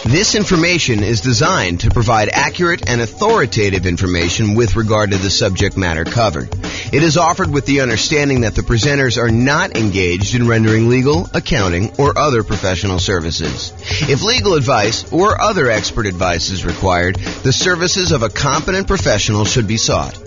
This information is designed to provide accurate and authoritative information with regard to the subject matter covered. It is offered with the understanding that the presenters are not engaged in rendering legal, accounting, or other professional services. If legal advice or other expert advice is required, the services of a competent professional should be sought.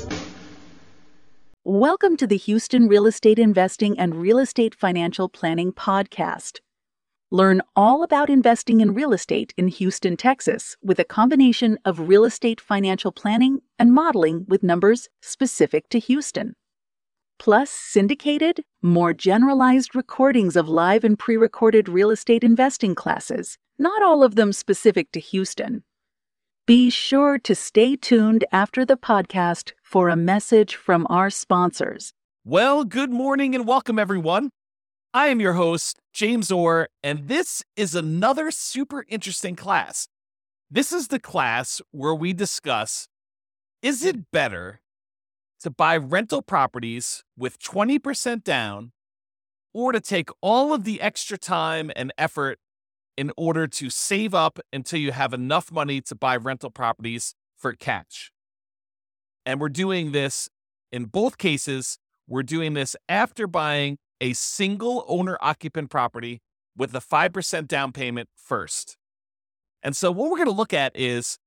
Welcome to the Houston Real Estate Investing and Real Estate Financial Planning Podcast. Learn all about investing in real estate in Houston, Texas, with a combination of real estate financial planning and modeling with numbers specific to Houston. Plus syndicated, more generalized recordings of live and pre-recorded real estate investing classes, not all of them specific to Houston. Be sure to stay tuned after the podcast for a message from our sponsors. Well, good morning and welcome, everyone. I am your host, James Orr, and this is another super interesting class. This is the class where we discuss, is it better to buy rental properties with 20% down or to take all of the extra time and effort in order to save up until you have enough money to buy rental properties for cash? And we're doing this in both cases. We're doing this after buying a single owner-occupant property with a 5% down payment first. And so what we're going to look at is,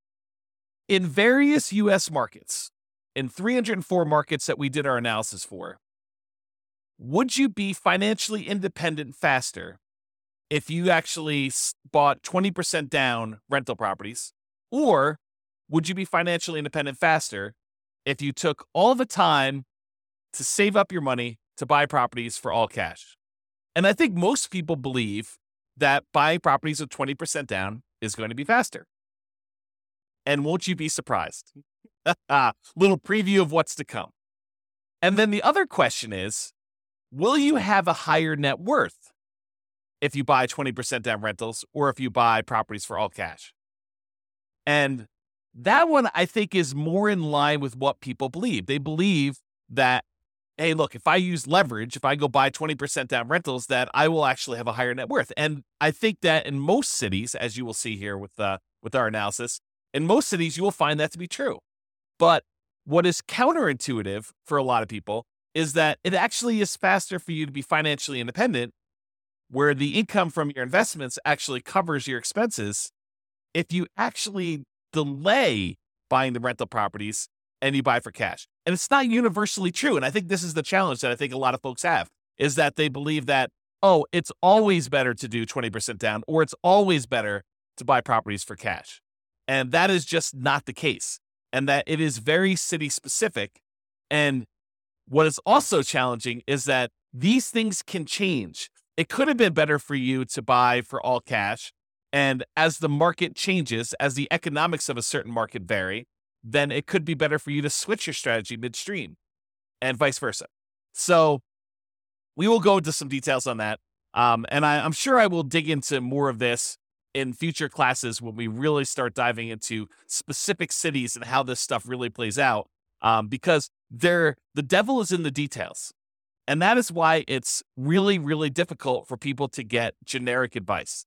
in various U.S. markets, in 304 markets that we did our analysis for, would you be financially independent faster if you actually bought 20% down rental properties? Or would you be financially independent faster if you took all the time to save up your money to buy properties for all cash? And I think most people believe that buying properties with 20% down is going to be faster. And won't you be surprised? Little preview of what's to come. And then the other question is, will you have a higher net worth if you buy 20% down rentals or if you buy properties for all cash? And that one, I think, is more in line with what people believe. They believe that, hey, look, if I use leverage, if I go buy 20% down rentals, that I will actually have a higher net worth. And I think that in most cities, as you will see here with our analysis, in most cities, you will find that to be true. But what is counterintuitive for a lot of people is that it actually is faster for you to be financially independent, where the income from your investments actually covers your expenses, if you actually delay buying the rental properties and you buy for cash. And it's not universally true. And I think this is the challenge that I think a lot of folks have, is that they believe that, oh, it's always better to do 20% down, or it's always better to buy properties for cash. And that is just not the case. And that it is very city specific. And what is also challenging is that these things can change. It could have been better for you to buy for all cash. And as the market changes, as the economics of a certain market vary, then it could be better for you to switch your strategy midstream and vice versa. So we will go into some details on that. And I'm sure I will dig into more of this in future classes when we really start diving into specific cities and how this stuff really plays out, because the devil is in the details. And that is why it's really, really difficult for people to get generic advice.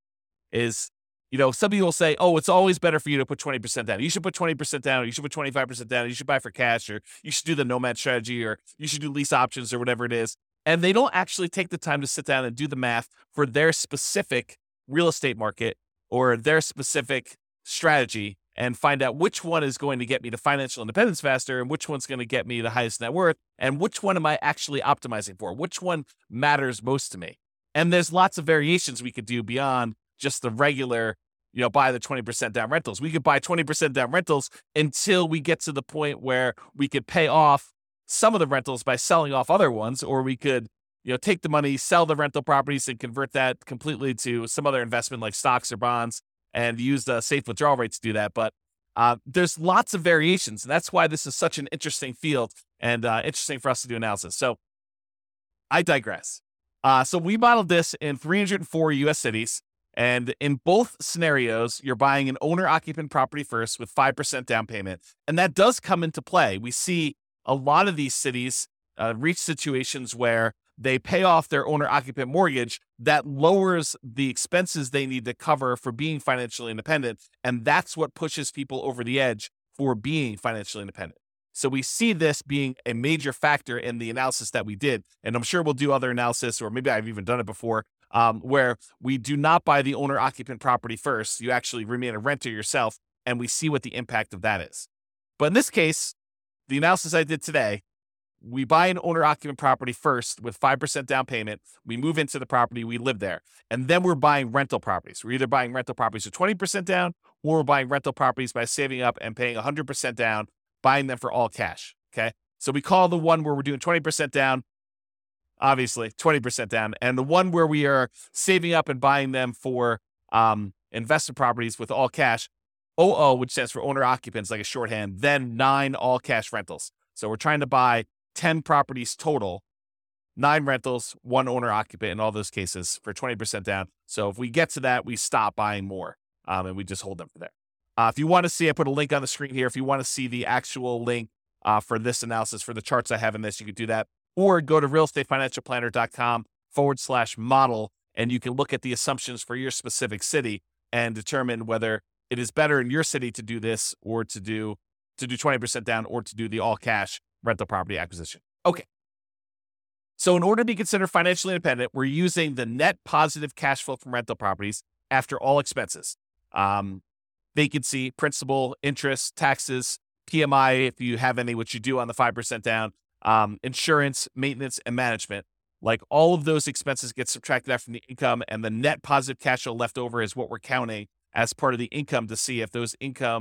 Some people will say, oh, it's always better for you to put 20% down. You should put 20% down, or you should put 25% down, or you should buy for cash, or you should do the nomad strategy, or you should do lease options, or whatever it is. And they don't actually take the time to sit down and do the math for their specific real estate market or their specific strategy and find out which one is going to get me to financial independence faster and which one's going to get me the highest net worth and which one am I actually optimizing for, which one matters most to me. And there's lots of variations we could do beyond just the regular, buy the 20% down rentals. We could buy 20% down rentals until we get to the point where we could pay off some of the rentals by selling off other ones, or we could, take the money, sell the rental properties and convert that completely to some other investment like stocks or bonds and use the safe withdrawal rates to do that. But there's lots of variations. And that's why this is such an interesting field and interesting for us to do analysis. So I digress. So we modeled this in 304 U.S. cities. And in both scenarios, you're buying an owner-occupant property first with 5% down payment. And that does come into play. We see a lot of these cities reach situations where they pay off their owner-occupant mortgage, that lowers the expenses they need to cover for being financially independent, and that's what pushes people over the edge for being financially independent. So we see this being a major factor in the analysis that we did, and I'm sure we'll do other analysis, or maybe I've even done it before, where we do not buy the owner-occupant property first. You actually remain a renter yourself, and we see what the impact of that is. But in this case, the analysis I did today, we buy an owner-occupant property first with 5% down payment. We move into the property, we live there. And then we're buying rental properties. We're either buying rental properties with 20% down, or we're buying rental properties by saving up and paying 100% down, buying them for all cash, okay? So we call the one where we're doing 20% down, obviously, 20% down. And the one where we are saving up and buying them for investment properties with all cash, OO, which stands for owner-occupants, like a shorthand, then 9 all-cash rentals. So we're trying to buy 10 properties total, 9 rentals, 1 owner-occupant in all those cases for 20% down. So if we get to that, we stop buying more, and we just hold them for there. If you want to see, I put a link on the screen here. If you want to see the actual link for this analysis, for the charts I have in this, you can do that. Or go to realestatefinancialplanner.com/model, and you can look at the assumptions for your specific city and determine whether it is better in your city to do this, or to do 20% down, or to do the all-cash rental property acquisition. Okay. So in order to be considered financially independent, we're using the net positive cash flow from rental properties after all expenses. Vacancy, principal, interest, taxes, PMI, if you have any, which you do on the 5% down, insurance, maintenance, and management. Like, all of those expenses get subtracted out from the income, and the net positive cash flow left over is what we're counting as part of the income to see if that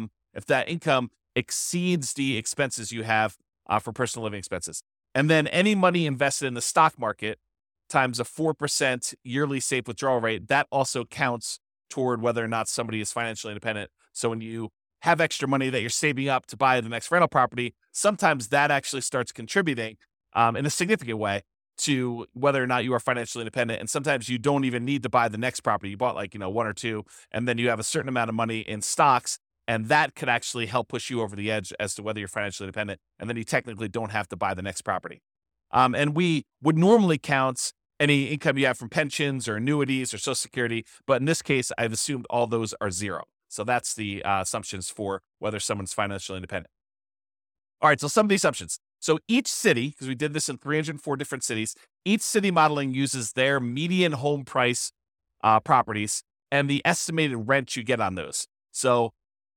income exceeds the expenses you have for personal living expenses. And then any money invested in the stock market times a 4% yearly safe withdrawal rate, that also counts toward whether or not somebody is financially independent. So when you have extra money that you're saving up to buy the next rental property, sometimes that actually starts contributing in a significant way to whether or not you are financially independent. And sometimes you don't even need to buy the next property. You bought 1 or 2, and then you have a certain amount of money in stocks, and that could actually help push you over the edge as to whether you're financially independent. And then you technically don't have to buy the next property. And we would normally count any income you have from pensions or annuities or Social Security, but in this case, I've assumed all those are 0. So that's the assumptions for whether someone's financially independent. All right, so some of the assumptions. So each city, because we did this in 304 different cities, each city modeling uses their median home price properties and the estimated rent you get on those. So,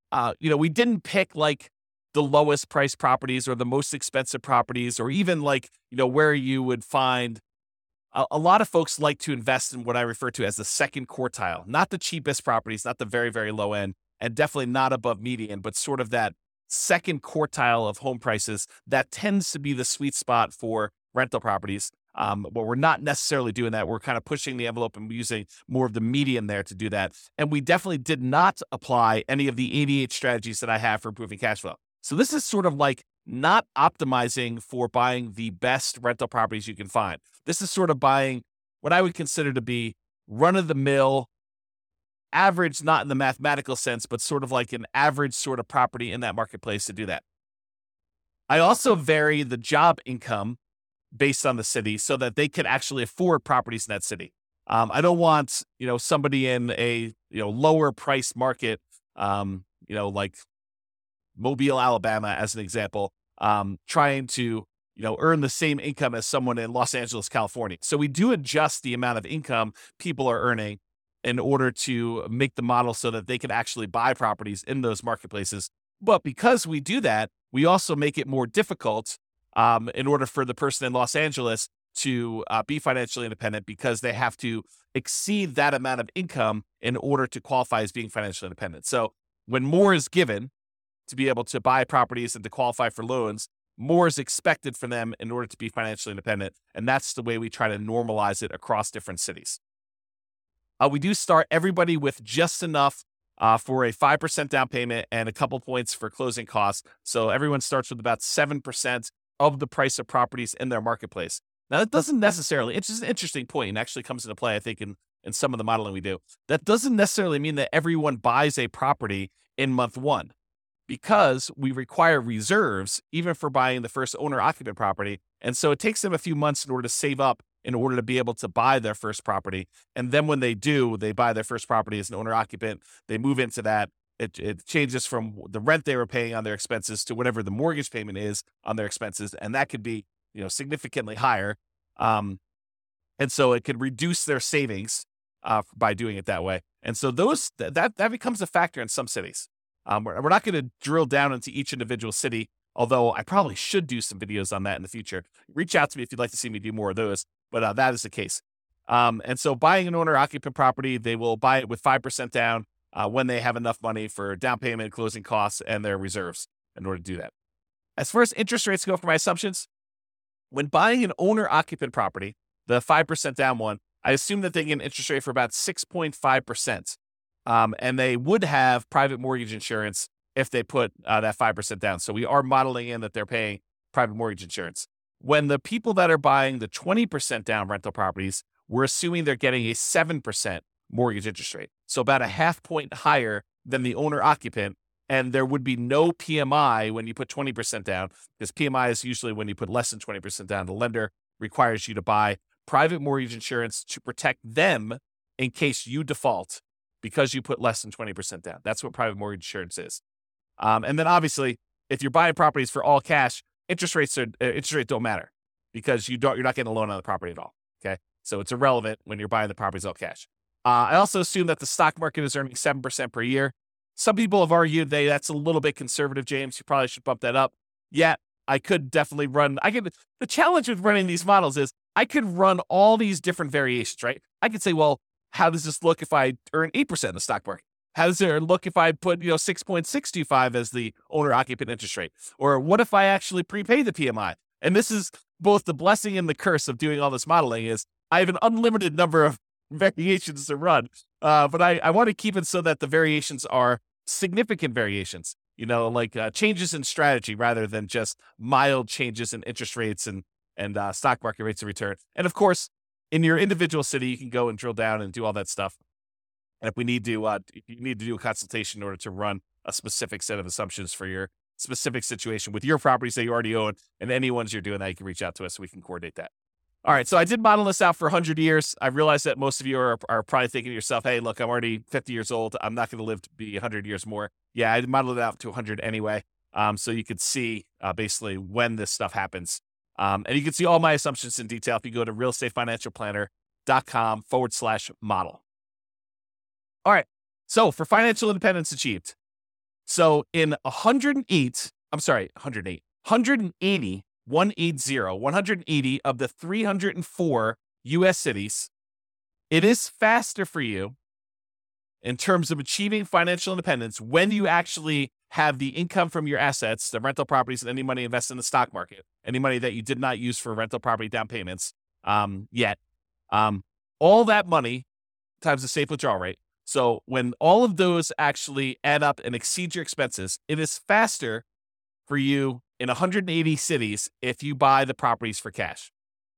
we didn't pick the lowest price properties or the most expensive properties, or even where you would find a lot of folks like to invest in what I refer to as the second quartile, not the cheapest properties, not the very, very low end, and definitely not above median, but sort of that second quartile of home prices. That tends to be the sweet spot for rental properties. But we're not necessarily doing that. We're kind of pushing the envelope and using more of the median there to do that. And we definitely did not apply any of the 88 strategies that I have for improving cash flow. So this is sort of like not optimizing for buying the best rental properties you can find. This is sort of buying what I would consider to be run-of-the-mill, average, not in the mathematical sense, but sort of like an average sort of property in that marketplace to do that. I also vary the job income based on the city so that they can actually afford properties in that city. I don't want, somebody in a, lower price market, like Mobile, Alabama, as an example, trying to, earn the same income as someone in Los Angeles, California. So we do adjust the amount of income people are earning in order to make the model so that they can actually buy properties in those marketplaces. But because we do that, we also make it more difficult in order for the person in Los Angeles to be financially independent, because they have to exceed that amount of income in order to qualify as being financially independent. So when more is given to be able to buy properties and to qualify for loans, more is expected from them in order to be financially independent. And that's the way we try to normalize it across different cities. We do start everybody with just enough for a 5% down payment and a couple points for closing costs. So everyone starts with about 7% of the price of properties in their marketplace. Now, that doesn't necessarily, it's just an interesting point and actually comes into play, I think, in some of the modeling we do. That doesn't necessarily mean that everyone buys a property in month 1, because we require reserves even for buying the first owner-occupant property. And so it takes them a few months in order to save up in order to be able to buy their first property. And then when they do, they buy their first property as an owner occupant. They move into that. It changes from the rent they were paying on their expenses to whatever the mortgage payment is on their expenses. And that could be, significantly higher. And so it could reduce their savings by doing it that way. And so that becomes a factor in some cities. We're not going to drill down into each individual city, although I probably should do some videos on that in the future. Reach out to me if you'd like to see me do more of those, but that is the case. And so buying an owner-occupant property, they will buy it with 5% down when they have enough money for down payment, closing costs, and their reserves in order to do that. As far as interest rates go for my assumptions, when buying an owner-occupant property, the 5% down one, I assume that they get an interest rate for about 6.5%. And they would have private mortgage insurance if they put that 5% down. So we are modeling in that they're paying private mortgage insurance. When the people that are buying the 20% down rental properties, we're assuming they're getting a 7% mortgage interest rate. So about a half point higher than the owner occupant. And there would be no PMI when you put 20% down, because PMI is usually when you put less than 20% down. The lender requires you to buy private mortgage insurance to protect them in case you default because you put less than 20% down. That's what private mortgage insurance is. And then obviously, if you're buying properties for all cash, interest rates don't matter because you're not getting a loan on the property at all. Okay, so it's irrelevant when you're buying the properties all cash. I also assume that the stock market is earning 7% per year. Some people have argued that's a little bit conservative, James. You probably should bump that up. Yeah, I could definitely the challenge with running these models is I could run all these different variations, right? I could say, well, how does this look if I earn 8% in the stock market? How does it look if I put 6.625 as the owner occupant interest rate? Or what if I actually prepay the PMI? And this is both the blessing and the curse of doing all this modeling is I have an unlimited number of variations to run. But I want to keep it so that the variations are significant variations, like changes in strategy rather than just mild changes in interest rates and stock market rates of return. And of course, in your individual city, you can go and drill down and do all that stuff. And if you need to do a consultation in order to run a specific set of assumptions for your specific situation with your properties that you already own and any ones you're doing that, you can reach out to us so we can coordinate that. All right, so I did model this out for 100 years. I realize that most of you are probably thinking to yourself, hey, look, I'm already 50 years old. I'm not going to live to be 100 years more. Yeah, I modeled it out to 100 anyway, so you could see basically when this stuff happens. And you can see all my assumptions in detail if you go to realestatefinancialplanner.com/model. All right, so for financial independence achieved. So in 180 of the 304 U.S. cities, it is faster for you in terms of achieving financial independence when you actually have the income from your assets, the rental properties, and any money invested in the stock market, any money that you did not use for rental property down payments yet. All that money times the safe withdrawal rate. So when all of those actually add up and exceed your expenses, it is faster for you in 180 cities if you buy the properties for cash.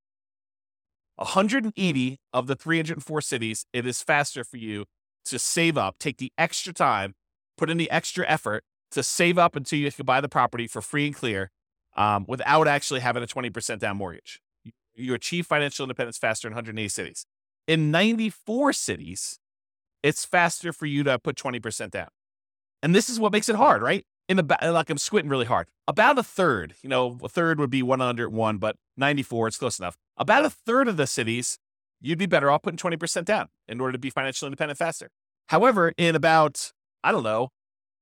180 of the 304 cities, it is faster for you to save up, take the extra time, put in the extra effort to save up until you can buy the property for free and clear without actually having a 20% down mortgage. You achieve financial independence faster in 180 cities. In 94 cities, it's faster for you to put 20% down. And this is what makes it hard, right? Like I'm squinting really hard. About a third, a third would be 101, but 94, it's close enough. About a third of the cities, you'd be better off putting 20% down in order to be financially independent faster. However, in about, I don't know,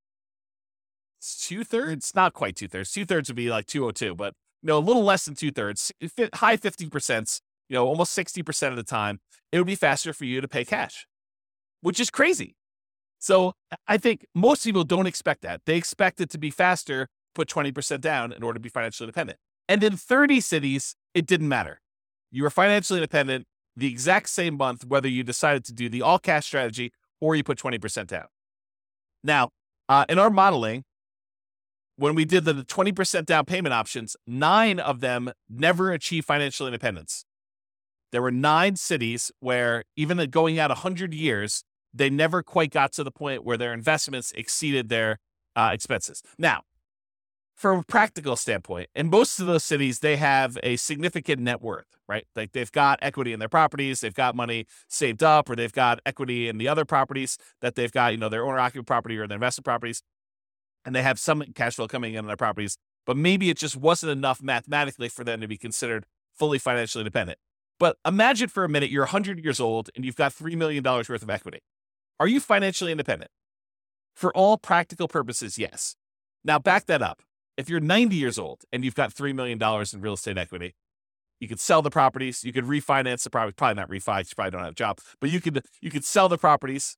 2/3, not quite 2/3. 2/3 would be like 202, but a little less than 2/3, high 50%, almost 60% of the time, it would be faster for you to pay cash, which is crazy. So I think most people don't expect that. They expect it to be faster, put 20% down in order to be financially independent. And in 30 cities, it didn't matter. You were financially independent the exact same month, whether you decided to do the all cash strategy or you put 20% down. Now, in our modeling, when we did the 20% down payment options, 9 of them never achieved financial independence. There were 9 cities where even going out 100 years, they never quite got to the point where their investments exceeded their expenses. Now, from a practical standpoint, in most of those cities, they have a significant net worth, right? Like they've got equity in their properties, they've got money saved up, or they've got equity in the other properties that they've got, their owner-occupied property or their investment properties, and they have some cash flow coming in on their properties, but maybe it just wasn't enough mathematically for them to be considered fully financially independent. But imagine for a minute, you're 100 years old and you've got $3 million worth of equity. Are you financially independent? For all practical purposes, yes. Now back that up. If you're 90 years old and you've got $3 million in real estate equity, you could sell the properties, you could refinance the property, probably not refi, you probably don't have a job, but you could sell the properties.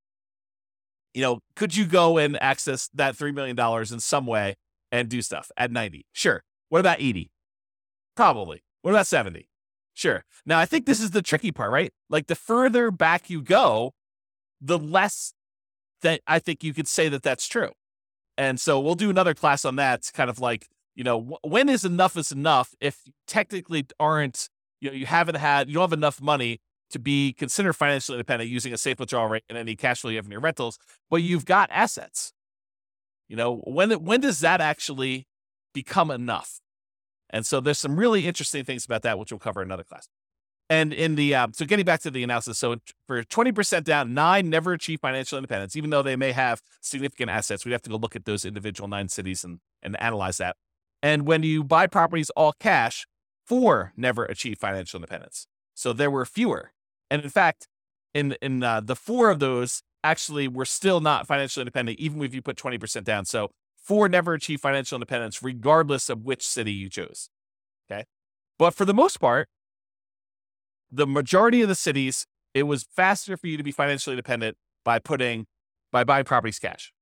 Could you go and access that $3 million in some way and do stuff at 90? Sure. What about 80? Probably. What about 70? Sure. Now, I think this is the tricky part, right? Like the further back you go, the less that I think you could say that that's true. And so we'll do another class on that. It's kind of like, when is enough if you technically aren't, you don't have enough money to be considered financially independent using a safe withdrawal rate and any cash flow you have in your rentals, but you've got assets. When does that actually become enough? And so there's some really interesting things about that, which we'll cover in another class. And in the so getting back to the analysis, so for 20% down, 9 never achieve financial independence, even though they may have significant assets. We'd have to go look at those individual 9 cities and analyze that. And when you buy properties all cash, 4 never achieve financial independence. So there were fewer. And in fact, in the 4 of those actually were still not financially independent, even if you put 20% down. So 4 never achieve financial independence, regardless of which city you chose. Okay. But for the most part, the majority of the cities, it was faster for you to be financially independent by buying properties cash.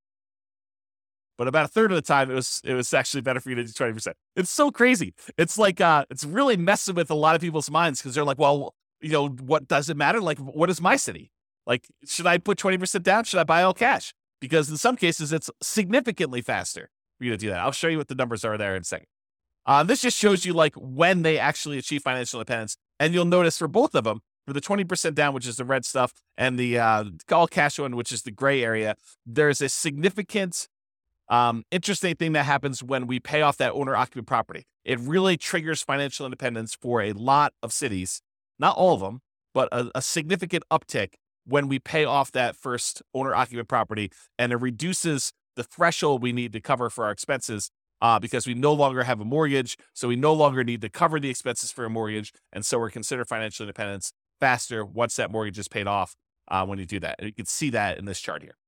But about a third of the time, it was actually better for you to do 20%. It's so crazy. It's like, it's really messing with a lot of people's minds because they're like, well, what does it matter? Like, what is my city? Like, should I put 20% down? Should I buy all cash? Because in some cases, it's significantly faster for you to do that. I'll show you what the numbers are there in a second. This just shows you like when they actually achieve financial independence. And you'll notice for both of them, for the 20% down, which is the red stuff, and the all cash one, which is the gray area, there's a significant interesting thing that happens when we pay off that owner-occupied property. It really triggers financial independence for a lot of cities, not all of them, but a significant uptick when we pay off that first owner-occupied property, and it reduces the threshold we need to cover for our expenses because we no longer have a mortgage, so we no longer need to cover the expenses for a mortgage, and so we're considered financial independence faster once that mortgage is paid off when you do that. And you can see that in this chart here.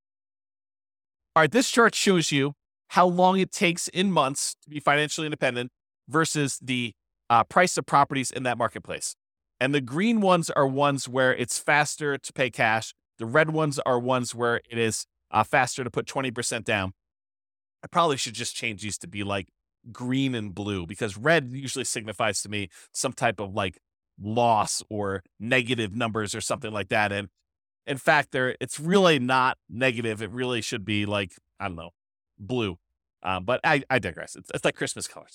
All right, this chart shows you how long it takes in months to be financially independent versus the price of properties in that marketplace. And the green ones are ones where it's faster to pay cash. The red ones are ones where it is faster to put 20% down. I probably should just change these to be like green and blue because red usually signifies to me some type of like loss or negative numbers or something like that. And in fact, it's really not negative. It really should be like, I don't know, blue. But I digress. It's like Christmas colors.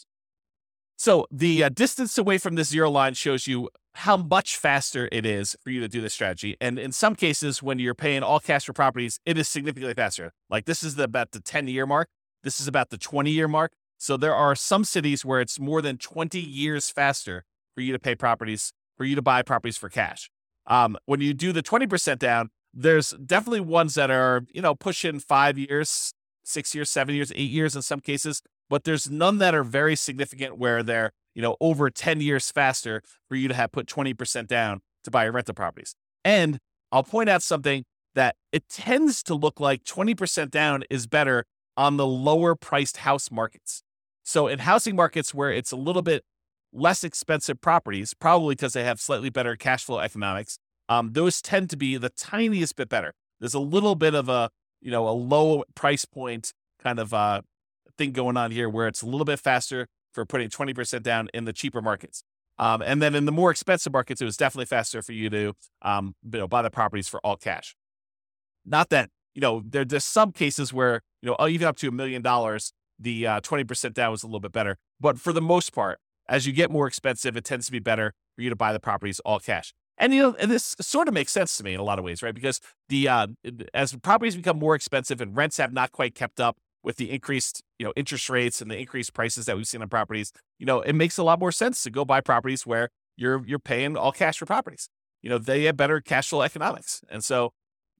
So the distance away from the zero line shows you how much faster it is for you to do this strategy. And in some cases, when you're paying all cash for properties, it is significantly faster. Like this is about the 10-year mark. This is about the 20-year mark. So there are some cities where it's more than 20 years faster for you to buy properties for cash. When you do the 20% down, there's definitely ones that are, pushing 5 years, 6 years, 7 years, 8 years in some cases, but there's none that are very significant where they're, over 10 years faster for you to have put 20% down to buy your rental properties. And I'll point out something that it tends to look like 20% down is better on the lower priced house markets. So in housing markets where it's a little bit less expensive properties, probably because they have slightly better cash flow economics, those tend to be the tiniest bit better. There's a little bit of a low price point kind of thing going on here where it's a little bit faster for putting 20% down in the cheaper markets. And then in the more expensive markets, it was definitely faster for you to buy the properties for all cash. Not that, there's some cases where, even up to $1 million, the 20% down was a little bit better. But for the most part, as you get more expensive, it tends to be better for you to buy the properties all cash. And, and this sort of makes sense to me in a lot of ways, right? Because as properties become more expensive and rents have not quite kept up with the increased, interest rates and the increased prices that we've seen on properties, it makes a lot more sense to go buy properties where you're paying all cash for properties. They have better cash flow economics. And so,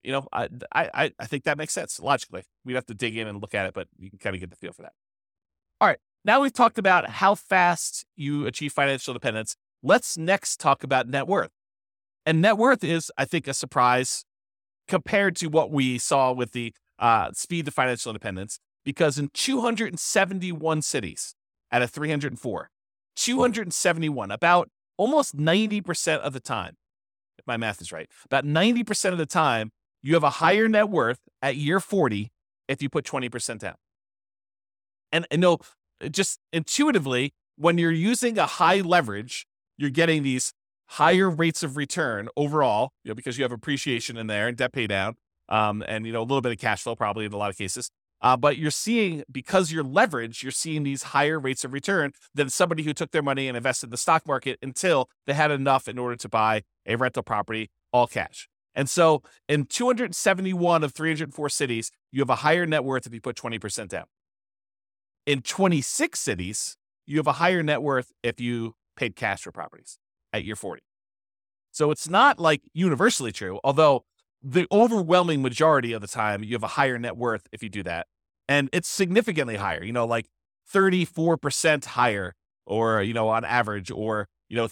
I think that makes sense logically. We'd have to dig in and look at it, but you can kind of get the feel for that. All right. Now we've talked about how fast you achieve financial independence. Let's next talk about net worth. And net worth is, I think, a surprise compared to what we saw with the speed to financial independence, because in 271 cities out of 304, 271, about almost 90% of the time, if my math is right, about 90% of the time, you have a higher net worth at year 40 if you put 20% down. And just intuitively, when you're using a high leverage, you're getting these higher rates of return overall, because you have appreciation in there and debt pay down, and a little bit of cash flow probably in a lot of cases. But you're seeing, because you're leveraged, you're seeing these higher rates of return than somebody who took their money and invested in the stock market until they had enough in order to buy a rental property all cash. And so in 271 of 304 cities, you have a higher net worth if you put 20% down. In 26 cities, you have a higher net worth if you paid cash for properties at year 40. So it's not like universally true, although the overwhelming majority of the time, you have a higher net worth if you do that. And it's significantly higher, like 34% higher, or, on average, or,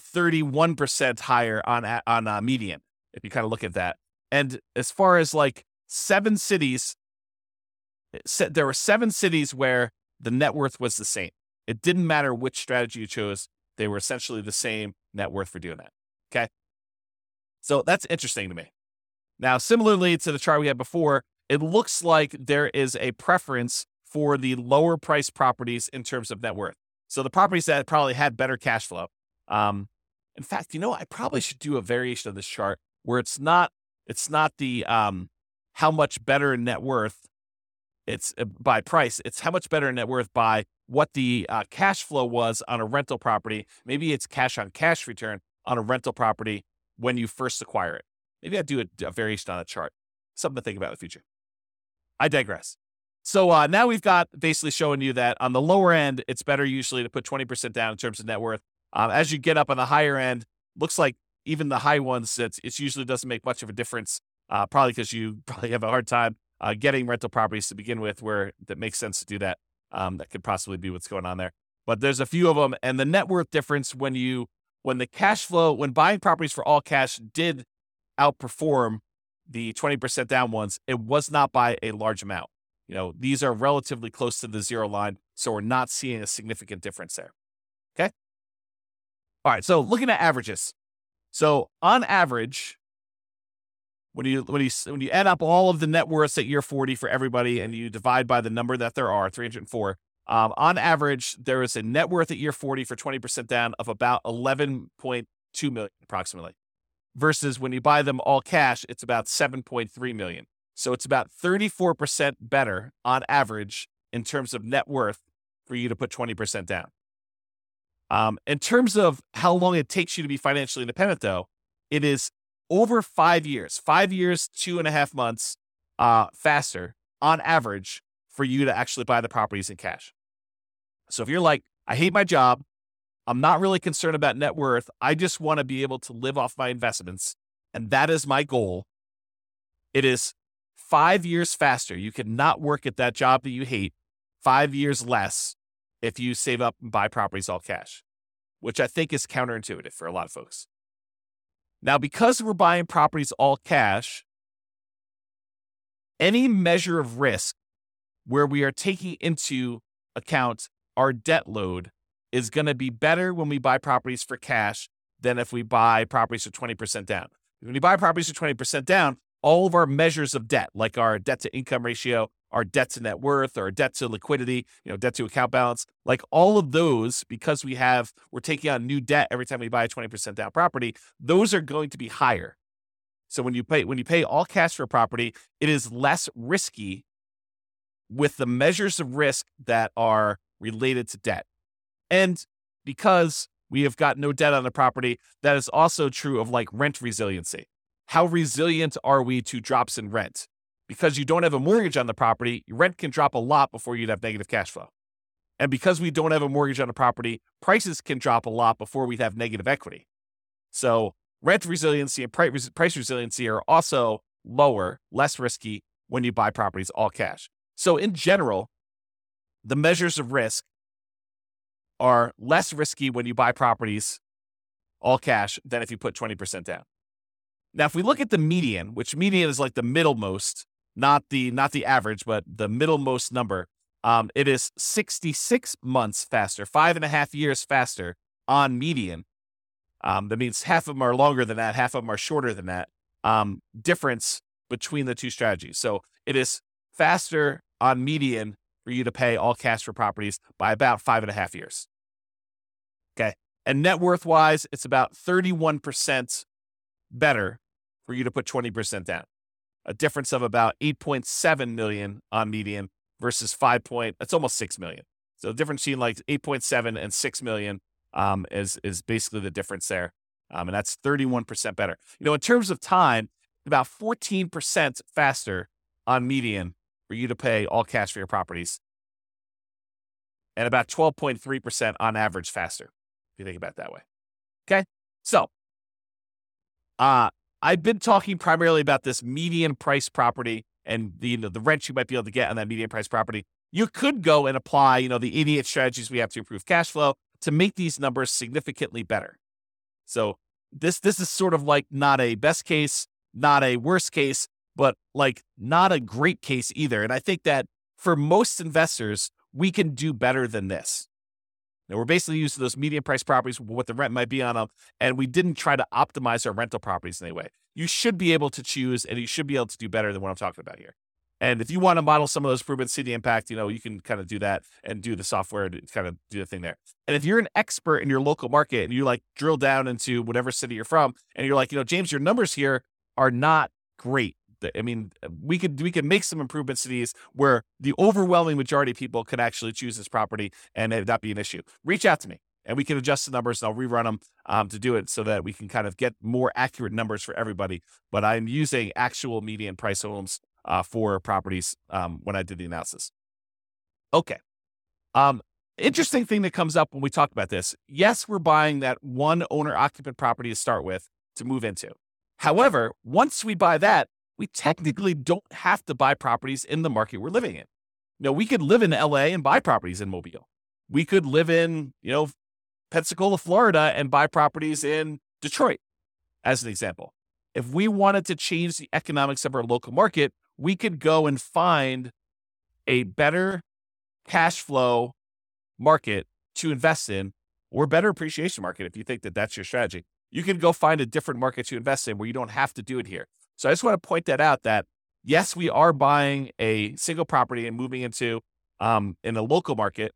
31% higher on median, if you kind of look at that. And as far as like 7 cities, there were 7 cities where the net worth was the same. It didn't matter which strategy you chose. They were essentially the same net worth for doing that. Okay. So that's interesting to me. Now, similarly to the chart we had before, it looks like there is a preference for the lower priced properties in terms of net worth. So the properties that probably had better cash flow. In fact, I probably should do a variation of this chart where it's not the how much better net worth it's by price. It's how much better net worth by what the cash flow was on a rental property. Maybe it's cash on cash return on a rental property when you first acquire it. Maybe I'll do a variation on a chart. Something to think about in the future. I digress. So now we've got basically showing you that on the lower end, it's better usually to put 20% down in terms of net worth. As you get up on the higher end, looks like even the high ones, it usually doesn't make much of a difference, probably because you probably have a hard time getting rental properties to begin with where that makes sense to do that. That could possibly be what's going on there. But there's a few of them. And the net worth difference when the cash flow, when buying properties for all cash did outperform the 20% down ones, it was not by a large amount. These are relatively close to the zero line, so we're not seeing a significant difference there. Okay. All right. So looking at averages. So on average, when you add up all of the net worths at year 40 for everybody and you divide by the number that there are, 304, on average, there is a net worth at year 40 for 20% down of about 11.2 million approximately. Versus when you buy them all cash, it's about 7.3 million. So it's about 34% better on average in terms of net worth for you to put 20% down. In terms of how long it takes you to be financially independent, though, it is over 5 years, 2.5 months faster on average for you to actually buy the properties in cash. So if you're like, I hate my job, I'm not really concerned about net worth, I just want to be able to live off my investments, and that is my goal, it is 5 years faster. You cannot work at that job that you hate 5 years less if you save up and buy properties all cash, which I think is counterintuitive for a lot of folks. Now, because we're buying properties all cash, any measure of risk where we are taking into account our debt load is going to be better when we buy properties for cash than if we buy properties for 20% down. When you buy properties for 20% down, all of our measures of debt, like our debt to income ratio, our debt to net worth, or debt to liquidity, debt to account balance, like all of those, because we're taking on new debt every time we buy a 20% down property, those are going to be higher. So when you pay all cash for a property, it is less risky with the measures of risk that are related to debt. And because we have got no debt on the property, that is also true of like rent resiliency. How resilient are we to drops in rent? because you don't have a mortgage on the property, your rent can drop a lot before you'd have negative cash flow. And because we don't have a mortgage on the property, prices can drop a lot before we'd have negative equity. So rent resiliency and price resiliency are also lower, less risky when you buy properties all cash. So in general, the measures of risk are less risky when you buy properties all cash than if you put 20% down. Now, if we look at the median, which median is like the middlemost, not the average, but the middlemost number, it is 66 months faster, 5.5 years faster on median. That means half of them are longer than that, half of them are shorter than that. Difference between the two strategies. So it is faster on median for you to pay all cash for properties by about 5.5 years. Okay. And net worth wise, it's about 31% better for you to put 20% down. A difference of about 8.7 million on median versus it's almost 6 million. So the difference between like 8.7 and 6 million is basically the difference there. And that's 31% better. In terms of time, about 14% faster on median for you to pay all cash for your properties. And about 12.3% on average faster, if you think about it that way. Okay. So, I've been talking primarily about this median price property and the rent you might be able to get on that median price property. You could go and apply, the 88 strategies we have to improve cash flow to make these numbers significantly better. So this is sort of like not a best case, not a worst case, but like not a great case either. And I think that for most investors, we can do better than this. Now, we're basically using those median price properties, what the rent might be on them, and we didn't try to optimize our rental properties in any way. You should be able to choose, and you should be able to do better than what I'm talking about here. And if you want to model some of those improvements, see the impact, you can kind of do that and do the software to kind of do the thing there. And if you're an expert in your local market and you like drill down into whatever city you're from, and you're like, James, your numbers here are not great. I mean, we could make some improvements to these where the overwhelming majority of people could actually choose this property and it not be an issue. Reach out to me and we can adjust the numbers and I'll rerun them to do it so that we can kind of get more accurate numbers for everybody. But I'm using actual median price homes for properties when I did the analysis. Okay. Interesting thing that comes up when we talk about this. Yes, we're buying that one owner occupant property to start with to move into. However, once we buy that, we technically don't have to buy properties in the market we're living in. We could live in LA and buy properties in Mobile. We could live in, Pensacola, Florida and buy properties in Detroit, as an example. If we wanted to change the economics of our local market, we could go and find a better cash flow market to invest in or better appreciation market if you think that that's your strategy. You can go find a different market to invest in where you don't have to do it here. So I just want to point that out that, yes, we are buying a single property and moving into in a local market.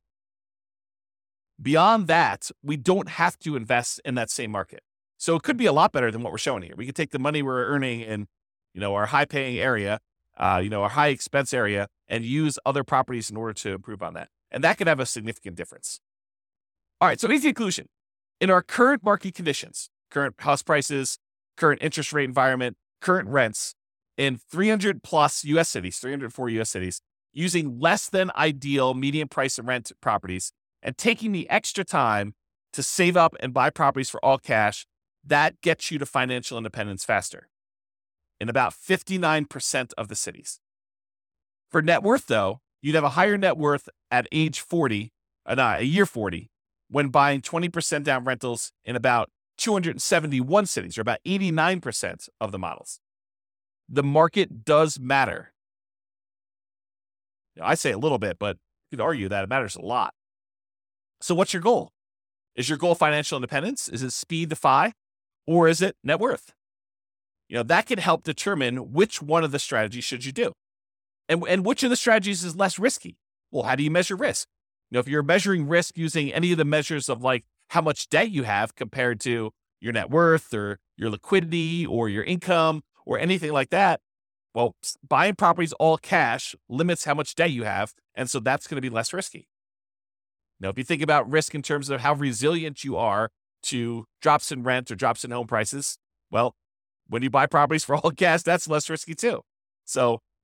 Beyond that, we don't have to invest in that same market. So it could be a lot better than what we're showing here. We could take the money we're earning in, our high-paying area, our high-expense area, and use other properties in order to improve on that. And that could have a significant difference. All right, so easy conclusion. In our current market conditions, current house prices, current interest rate environment, current rents in 300 plus U.S. cities, 304 U.S. cities, using less than ideal median price and rent properties and taking the extra time to save up and buy properties for all cash, that gets you to financial independence faster in about 59% of the cities. For net worth, though, you'd have a higher net worth at age 40, year 40, when buying 20% down rentals in about 271 cities, or about 89% of the models. The market does matter. I say a little bit, but you could argue that it matters a lot. So what's your goal? Is your goal financial independence? Is it speed to FI? Or is it net worth? That can help determine which one of the strategies should you do. And which of the strategies is less risky? Well, how do you measure risk? If you're measuring risk using any of the measures of like how much debt you have compared to your net worth or your liquidity or your income or anything like that, well, buying properties all cash limits how much debt you have. And so that's going to be less risky. Now, if you think about risk in terms of how resilient you are to drops in rent or drops in home prices, well, when you buy properties for all cash, that's less risky too. So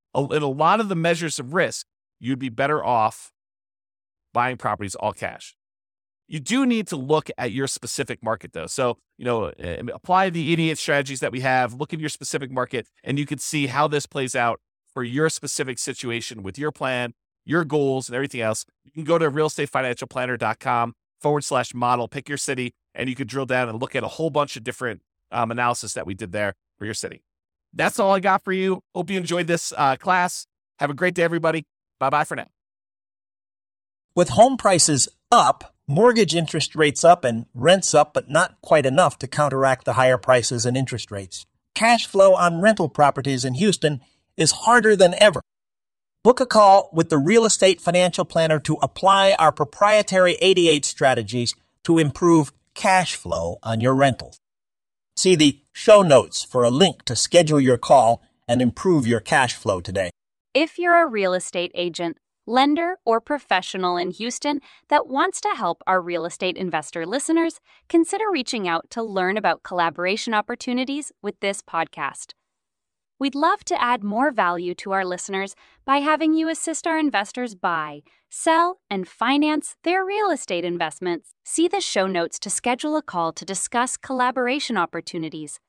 in a lot of the measures of risk, you'd be better off buying properties all cash. You do need to look at your specific market, though. So, apply the 88 strategies that we have, look at your specific market, and you can see how this plays out for your specific situation with your plan, your goals, and everything else. You can go to realestatefinancialplanner.com/model, pick your city, and you can drill down and look at a whole bunch of different analysis that we did there for your city. That's all I got for you. Hope you enjoyed this class. Have a great day, everybody. Bye-bye for now. With home prices up, mortgage interest rates up, and rents up, but not quite enough to counteract the higher prices and interest rates, cash flow on rental properties in Houston is harder than ever. Book a call with the Real Estate Financial Planner to apply our proprietary 88 strategies to improve cash flow on your rentals. See the show notes for a link to schedule your call and improve your cash flow today. If you're a real estate agent, lender, or professional in Houston that wants to help our real estate investor listeners, consider reaching out to learn about collaboration opportunities with this podcast. We'd love to add more value to our listeners by having you assist our investors buy, sell, and finance their real estate investments. See the show notes to schedule a call to discuss collaboration opportunities.